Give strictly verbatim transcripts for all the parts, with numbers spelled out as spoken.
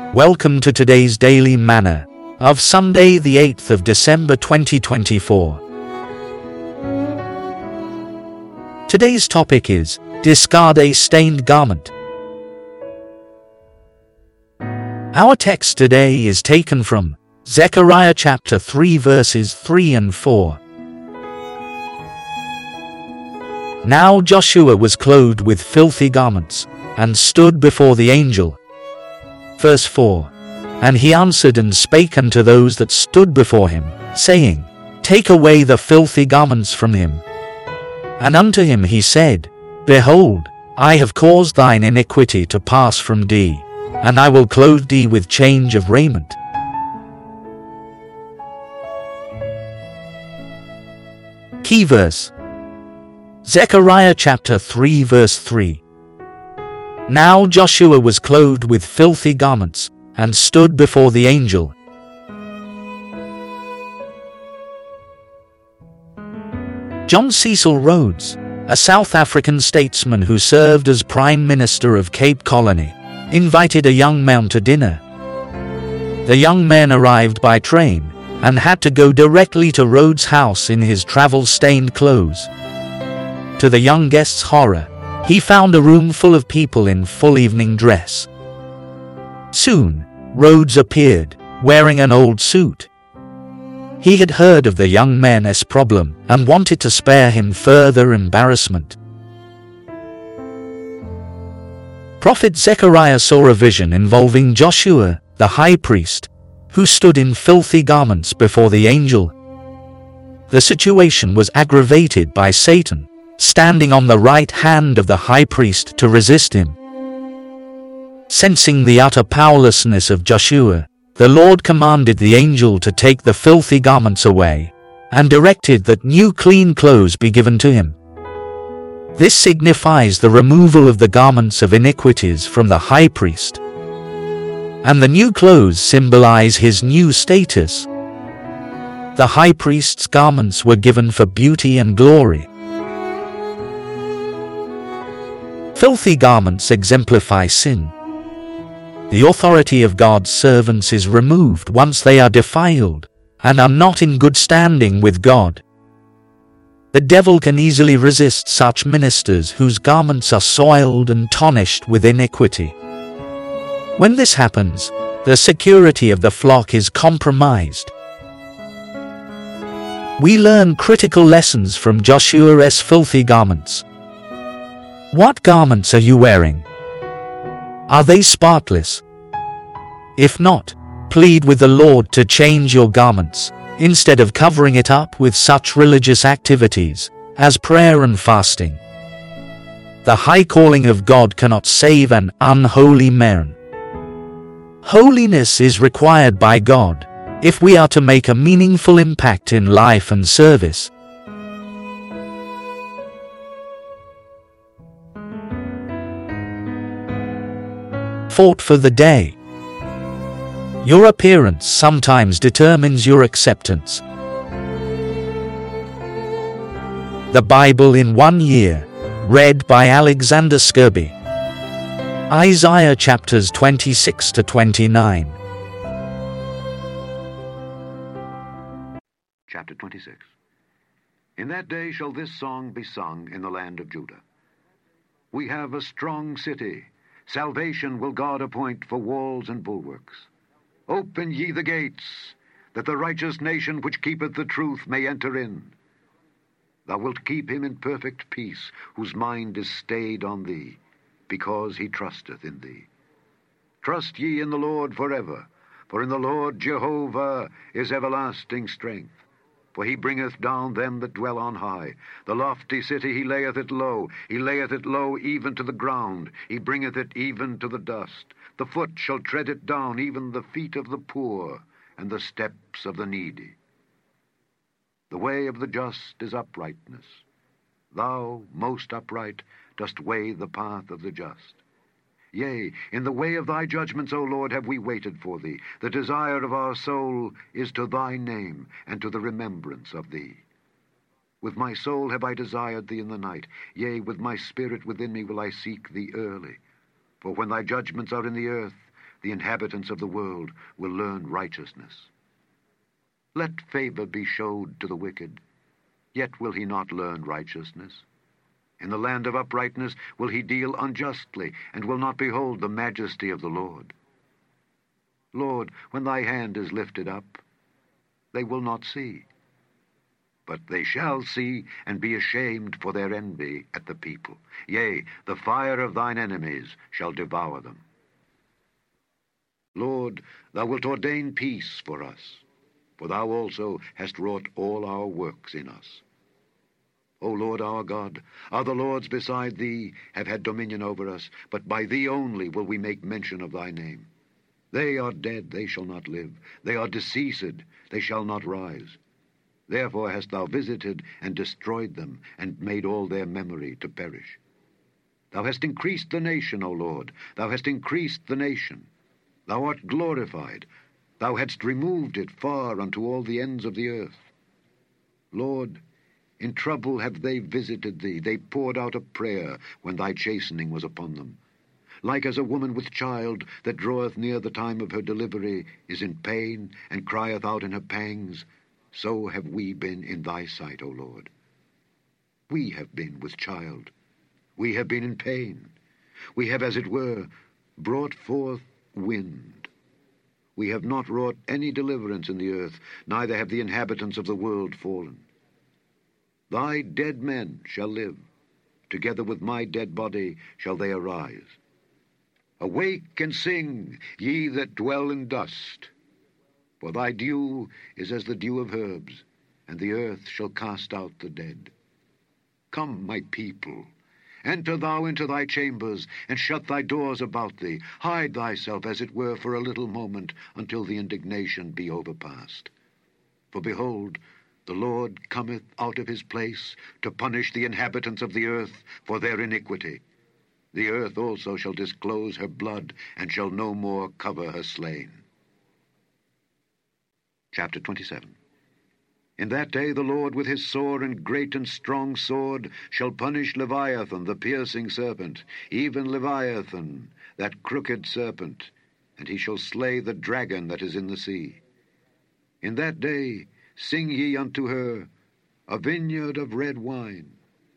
Welcome to today's Daily Manna of Sunday the eighth of December twenty twenty-four. Today's topic is, discard a stained garment. Our text today is taken from Zechariah chapter three verses three and four. Now Joshua was clothed with filthy garments, and stood before the angel. Verse four. And he answered and spake unto those that stood before him, saying, Take away the filthy garments from him. And unto him he said, Behold, I have caused thine iniquity to pass from thee, and I will clothe thee with change of raiment. Key verse. Zechariah chapter three verse three. Now Joshua was clothed with filthy garments, and stood before the angel. John Cecil Rhodes, a South African statesman who served as Prime Minister of Cape Colony, invited a young man to dinner. The young man arrived by train, and had to go directly to Rhodes' house in his travel-stained clothes. To the young guest's horror, he found a room full of people in full evening dress. Soon, Rhodes appeared, wearing an old suit. He had heard of the young man's problem and wanted to spare him further embarrassment. Prophet Zechariah saw a vision involving Joshua, the high priest, who stood in filthy garments before the angel. The situation was aggravated by Satan, standing on the right hand of the high priest to resist him. Sensing the utter powerlessness of Joshua, the Lord commanded the angel to take the filthy garments away, and directed that new clean clothes be given to him. This signifies the removal of the garments of iniquities from the high priest, and the new clothes symbolize his new status. The high priest's garments were given for beauty and glory. Filthy garments exemplify sin. The authority of God's servants is removed once they are defiled, and are not in good standing with God. The devil can easily resist such ministers whose garments are soiled and tarnished with iniquity. When this happens, the security of the flock is compromised. We learn critical lessons from Joshua's filthy garments. What garments are you wearing? Are they spotless? If not, plead with the Lord to change your garments, instead of covering it up with such religious activities as prayer and fasting. The high calling of God cannot save an unholy man. Holiness is required by God if we are to make a meaningful impact in life and service. Thought for the day. Your appearance sometimes determines your acceptance. The Bible in one year, read by Alexander Skirby. Isaiah chapters twenty-six to twenty-nine. Chapter twenty-six. In that day shall this song be sung in the land of Judah. We have a strong city. Salvation will God appoint for walls and bulwarks. Open ye the gates, that the righteous nation which keepeth the truth may enter in. Thou wilt keep him in perfect peace, whose mind is stayed on thee, because he trusteth in thee. Trust ye in the Lord forever, for in the Lord Jehovah is everlasting strength. For he bringeth down them that dwell on high. The lofty city he layeth it low. He layeth it low even to the ground. He bringeth it even to the dust. The foot shall tread it down, even the feet of the poor, and the steps of the needy. The way of the just is uprightness. Thou, most upright, dost weigh the path of the just. Yea, in the way of thy judgments, O Lord, have we waited for thee. The desire of our soul is to thy name, and to the remembrance of thee. With my soul have I desired thee in the night. Yea, with my spirit within me will I seek thee early. For when thy judgments are in the earth, the inhabitants of the world will learn righteousness. Let favor be showed to the wicked, yet will he not learn righteousness. In the land of uprightness will he deal unjustly, and will not behold the majesty of the Lord. Lord, when thy hand is lifted up, they will not see. But they shall see and be ashamed for their envy at the people. Yea, the fire of thine enemies shall devour them. Lord, thou wilt ordain peace for us, for thou also hast wrought all our works in us. O Lord our God, other lords beside thee have had dominion over us, but by thee only will we make mention of thy name. They are dead, they shall not live. They are deceased, they shall not rise. Therefore hast thou visited and destroyed them, and made all their memory to perish. Thou hast increased the nation, O Lord, thou hast increased the nation. Thou art glorified, thou hadst removed it far unto all the ends of the earth. Lord, in trouble have they visited thee, they poured out a prayer when thy chastening was upon them. Like as a woman with child that draweth near the time of her delivery is in pain, and crieth out in her pangs, so have we been in thy sight, O Lord. We have been with child, we have been in pain, we have, as it were, brought forth wind. We have not wrought any deliverance in the earth, neither have the inhabitants of the world fallen. Thy dead men shall live, together with my dead body shall they arise. Awake and sing, ye that dwell in dust, for thy dew is as the dew of herbs, and the earth shall cast out the dead. Come, my people, enter thou into thy chambers, and shut thy doors about thee. Hide thyself, as it were, for a little moment, until the indignation be overpast. For behold, the Lord cometh out of his place to punish the inhabitants of the earth for their iniquity. The earth also shall disclose her blood, and shall no more cover her slain. Chapter twenty-seven. In that day the Lord with his sore and great and strong sword shall punish Leviathan, the piercing serpent, even Leviathan, that crooked serpent, and he shall slay the dragon that is in the sea. In that day sing ye unto her, a vineyard of red wine.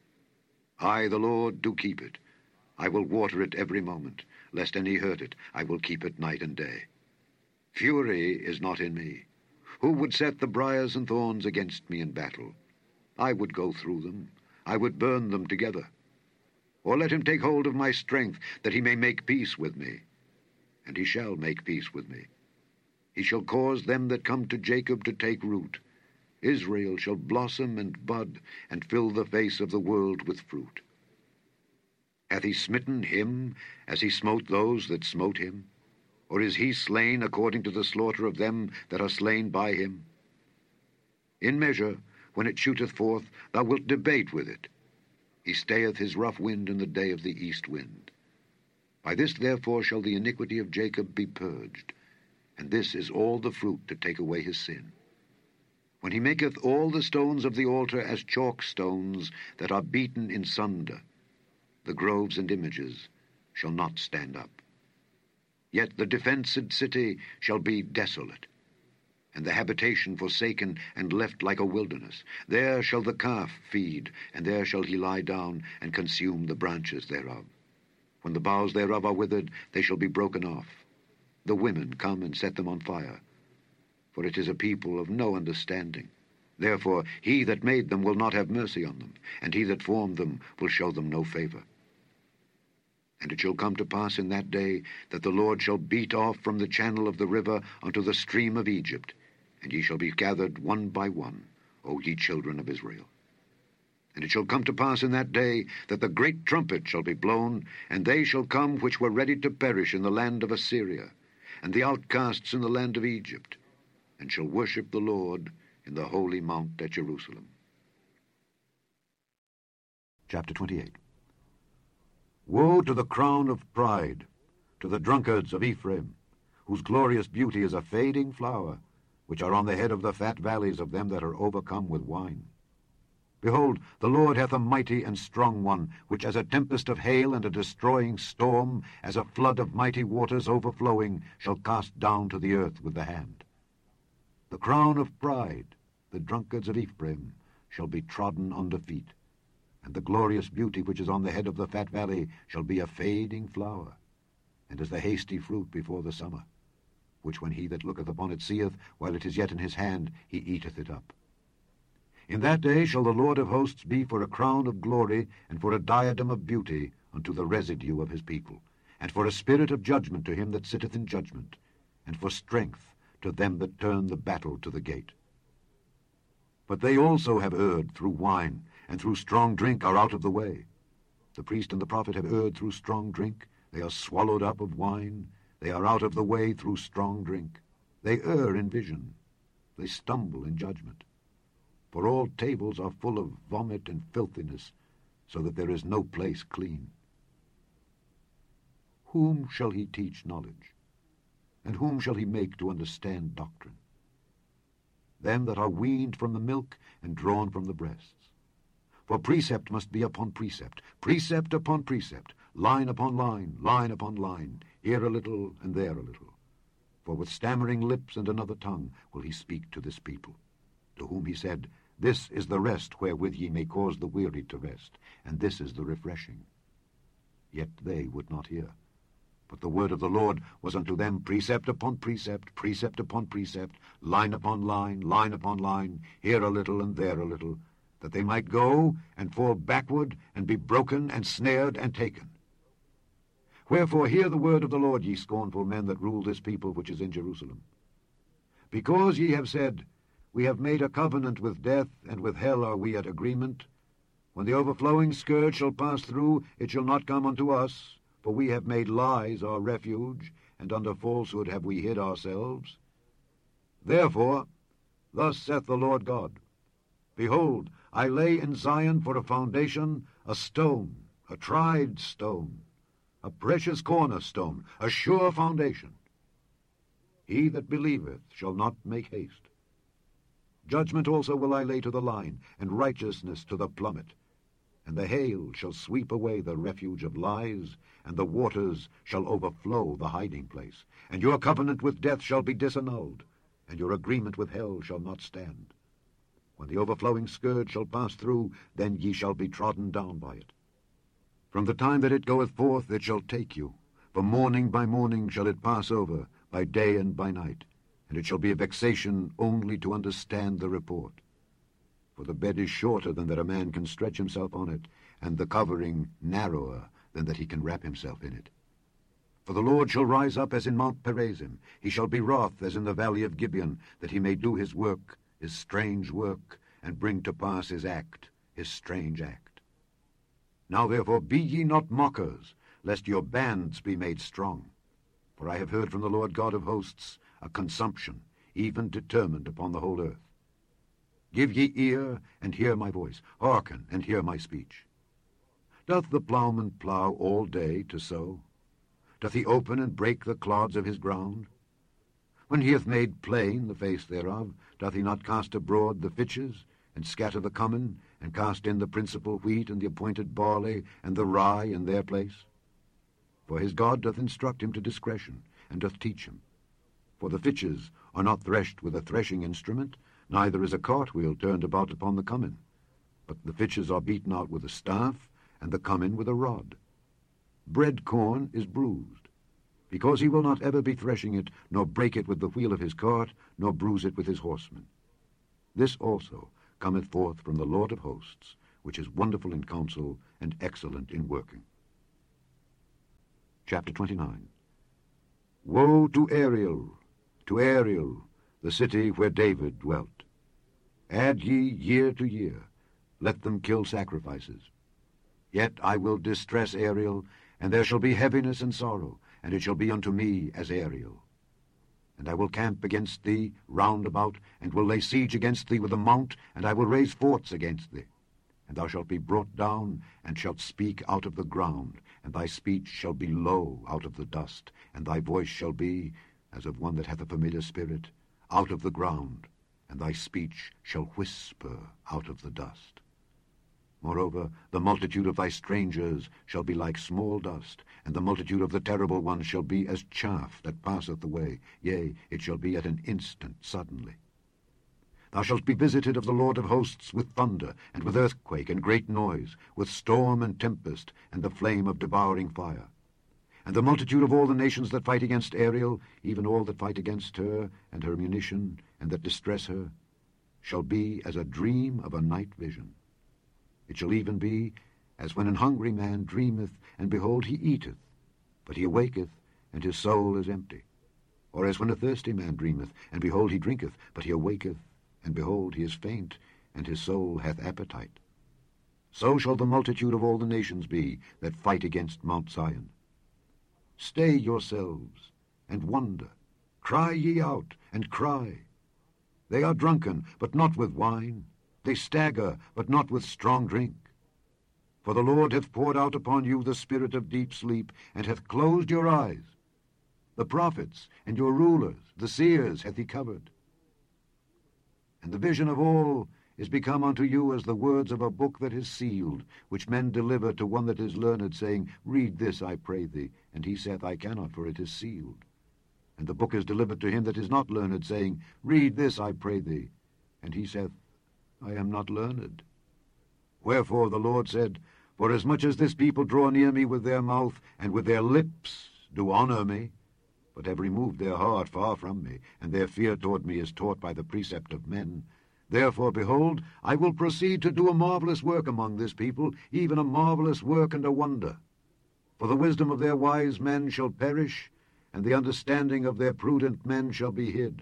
I, the Lord, do keep it. I will water it every moment, lest any hurt it. I will keep it night and day. Fury is not in me. Who would set the briars and thorns against me in battle? I would go through them. I would burn them together. Or let him take hold of my strength, that he may make peace with me. And he shall make peace with me. He shall cause them that come to Jacob to take root. Israel shall blossom and bud, and fill the face of the world with fruit. Hath he smitten him as he smote those that smote him? Or is he slain according to the slaughter of them that are slain by him? In measure, when it shooteth forth, thou wilt debate with it. He stayeth his rough wind in the day of the east wind. By this therefore shall the iniquity of Jacob be purged, and this is all the fruit to take away his sin. When he maketh all the stones of the altar as chalk stones that are beaten in sunder, the groves and images shall not stand up. Yet the defenced city shall be desolate, and the habitation forsaken and left like a wilderness. There shall the calf feed, and there shall he lie down and consume the branches thereof. When the boughs thereof are withered, they shall be broken off. The women come and set them on fire, for it is a people of no understanding. Therefore he that made them will not have mercy on them, and he that formed them will show them no favor. And it shall come to pass in that day that the Lord shall beat off from the channel of the river unto the stream of Egypt, and ye shall be gathered one by one, O ye children of Israel. And it shall come to pass in that day that the great trumpet shall be blown, and they shall come which were ready to perish in the land of Assyria, and the outcasts in the land of Egypt, and shall worship the Lord in the holy mount at Jerusalem. Chapter twenty-eight. Woe to the crown of pride, to the drunkards of Ephraim, whose glorious beauty is a fading flower, which are on the head of the fat valleys of them that are overcome with wine. Behold, the Lord hath a mighty and strong one, which as a tempest of hail and a destroying storm, as a flood of mighty waters overflowing, shall cast down to the earth with the hand. The crown of pride, the drunkards of Ephraim, shall be trodden under feet, and the glorious beauty which is on the head of the fat valley shall be a fading flower, and as the hasty fruit before the summer, which when he that looketh upon it seeth, while it is yet in his hand, he eateth it up. In that day shall the Lord of hosts be for a crown of glory, and for a diadem of beauty unto the residue of his people, and for a spirit of judgment to him that sitteth in judgment, and for strength to them that turn the battle to the gate. But they also have erred through wine, and through strong drink are out of the way. The priest and the prophet have erred through strong drink, they are swallowed up of wine, they are out of the way through strong drink. They err in vision, they stumble in judgment. For all tables are full of vomit and filthiness, so that there is no place clean. Whom shall he teach knowledge? And whom shall he make to understand doctrine? Them that are weaned from the milk and drawn from the breasts. For precept must be upon precept, precept upon precept, line upon line, line upon line, here a little and there a little. For with stammering lips and another tongue will he speak to this people, to whom he said, This is the rest wherewith ye may cause the weary to rest, and this is the refreshing. Yet they would not hear. But the word of the Lord was unto them precept upon precept, precept upon precept, line upon line, line upon line, here a little and there a little, that they might go and fall backward and be broken and snared and taken. Wherefore hear the word of the Lord, ye scornful men that rule this people which is in Jerusalem. Because ye have said, We have made a covenant with death, and with hell are we at agreement. When the overflowing scourge shall pass through, it shall not come unto us, for we have made lies our refuge, and under falsehood have we hid ourselves. Therefore, thus saith the Lord God, Behold, I lay in Zion for a foundation a stone, a tried stone, a precious cornerstone, a sure foundation. He that believeth shall not make haste. Judgment also will I lay to the line, and righteousness to the plummet. And the hail shall sweep away the refuge of lies, and the waters shall overflow the hiding place. And your covenant with death shall be disannulled, and your agreement with hell shall not stand. When the overflowing scourge shall pass through, then ye shall be trodden down by it. From the time that it goeth forth it shall take you, for morning by morning shall it pass over, by day and by night, and it shall be a vexation only to understand the report. For the bed is shorter than that a man can stretch himself on it, and the covering narrower than that he can wrap himself in it. For the Lord shall rise up as in Mount Perazim, he shall be wroth as in the valley of Gibeon, that he may do his work, his strange work, and bring to pass his act, his strange act. Now therefore be ye not mockers, lest your bands be made strong. For I have heard from the Lord God of hosts a consumption, even determined upon the whole earth. Give ye ear, and hear my voice. Hearken, and hear my speech. Doth the plowman plow all day to sow? Doth he open and break the clods of his ground? When he hath made plain the face thereof, doth he not cast abroad the fitches, and scatter the cummin, and cast in the principal wheat, and the appointed barley, and the rye in their place? For his God doth instruct him to discretion, and doth teach him. For the fitches are not threshed with a threshing instrument, neither is a cartwheel turned about upon the cummin. But the fitches are beaten out with a staff, and the cummin with a rod. Bread corn is bruised, because he will not ever be threshing it, nor break it with the wheel of his cart, nor bruise it with his horsemen. This also cometh forth from the Lord of hosts, which is wonderful in counsel, and excellent in working. Chapter twenty-nine. Woe to Ariel, to Ariel, the city where David dwelt. Add ye year to year, let them kill sacrifices. Yet I will distress Ariel, and there shall be heaviness and sorrow, and it shall be unto me as Ariel. And I will camp against thee round about, and will lay siege against thee with a mount, and I will raise forts against thee. And thou shalt be brought down, and shalt speak out of the ground, and thy speech shall be low out of the dust, and thy voice shall be as of one that hath a familiar spirit, out of the ground, and thy speech shall whisper out of the dust. Moreover, the multitude of thy strangers shall be like small dust, and the multitude of the terrible ones shall be as chaff that passeth away. Yea, it shall be at an instant suddenly. Thou shalt be visited of the Lord of hosts with thunder, and with earthquake and great noise, with storm and tempest, and the flame of devouring fire. And the multitude of all the nations that fight against Ariel, even all that fight against her, and her munition, and that distress her, shall be as a dream of a night vision. It shall even be as when an hungry man dreameth, and behold, he eateth, but he awaketh, and his soul is empty. Or as when a thirsty man dreameth, and behold, he drinketh, but he awaketh, and behold, he is faint, and his soul hath appetite. So shall the multitude of all the nations be that fight against Mount Zion. Stay yourselves, and wonder. Cry ye out, and cry. They are drunken, but not with wine. They stagger, but not with strong drink. For the Lord hath poured out upon you the spirit of deep sleep, and hath closed your eyes. The prophets and your rulers, the seers, hath he covered. And the vision of all is become unto you as the words of a book that is sealed, which men deliver to one that is learned, saying, Read this, I pray thee. And he saith, I cannot, for it is sealed. And the book is delivered to him that is not learned, saying, Read this, I pray thee. And he saith, I am not learned. Wherefore the Lord said, Forasmuch as this people draw near me with their mouth, and with their lips do honour me, but have removed their heart far from me, and their fear toward me is taught by the precept of men. Therefore, behold, I will proceed to do a marvelous work among this people, even a marvelous work and a wonder. For the wisdom of their wise men shall perish, and the understanding of their prudent men shall be hid.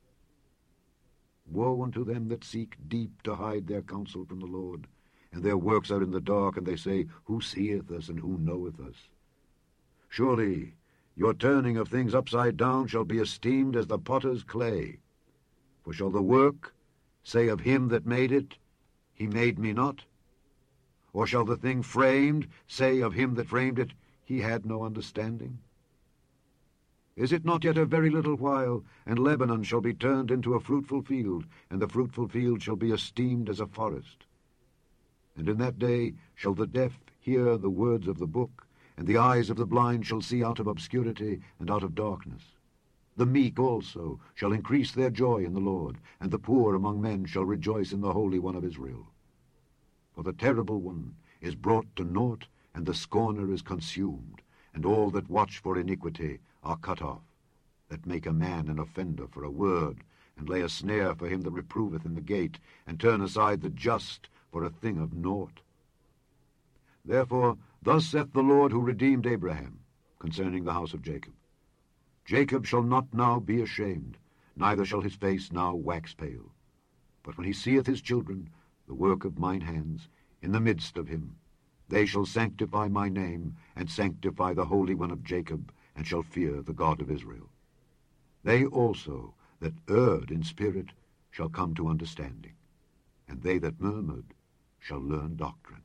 Woe unto them that seek deep to hide their counsel from the Lord, and their works are in the dark, and they say, Who seeth us, and who knoweth us? Surely your turning of things upside down shall be esteemed as the potter's clay. For shall the work say of him that made it, He made me not? Or shall the thing framed say of him that framed it, He had no understanding? Is it not yet a very little while, and Lebanon shall be turned into a fruitful field, and the fruitful field shall be esteemed as a forest? And in that day shall the deaf hear the words of the book, and the eyes of the blind shall see out of obscurity and out of darkness. The meek also shall increase their joy in the Lord, and the poor among men shall rejoice in the Holy One of Israel. For the terrible one is brought to naught, and the scorner is consumed, and all that watch for iniquity are cut off, that make a man an offender for a word, and lay a snare for him that reproveth in the gate, and turn aside the just for a thing of naught. Therefore thus saith the Lord who redeemed Abraham concerning the house of Jacob, Jacob shall not now be ashamed, neither shall his face now wax pale. But when he seeth his children, the work of mine hands, in the midst of him, they shall sanctify my name, and sanctify the Holy One of Jacob, and shall fear the God of Israel. They also that erred in spirit shall come to understanding, and they that murmured shall learn doctrine.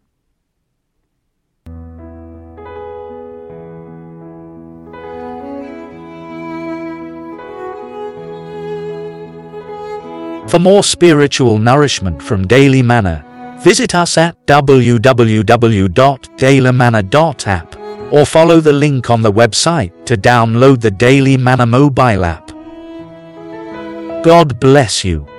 For more spiritual nourishment from Daily Manna, visit us at w w w dot daily manna dot app or follow the link on the website to download the Daily Manna mobile app. God bless you.